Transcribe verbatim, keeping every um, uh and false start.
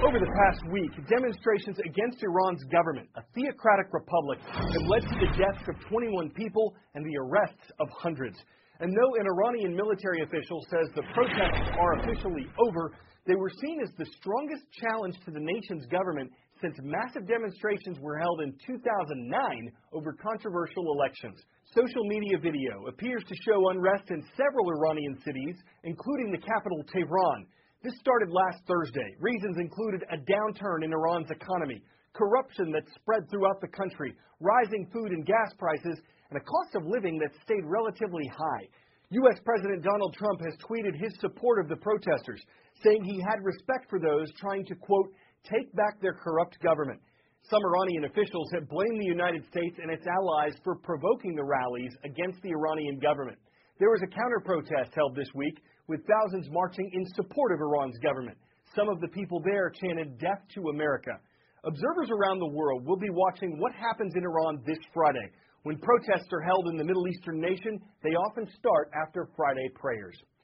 Over the past week, demonstrations against Iran's government, a theocratic republic, have led to the deaths of twenty-one people and the arrests of hundreds. And though an Iranian military official says the protests are officially over, they were seen as the strongest challenge to the nation's government since massive demonstrations were held in two thousand nine over controversial elections. Social media video appears to show unrest in several Iranian cities, including the capital, Tehran. This started last Thursday. Reasons included a downturn in Iran's economy, corruption that spread throughout the country, rising food and gas prices, and a cost of living that stayed relatively high. U S President Donald Trump has tweeted his support of the protesters, saying he had respect for those trying to, quote, take back their corrupt government. Some Iranian officials have blamed the United States and its allies for provoking the rallies against the Iranian government. There was a counter-protest held this week, with thousands marching in support of Iran's government. Some of the people there chanted "Death to America." Observers around the world will be watching what happens in Iran this Friday. When protests are held in the Middle Eastern nation, they often start after Friday prayers.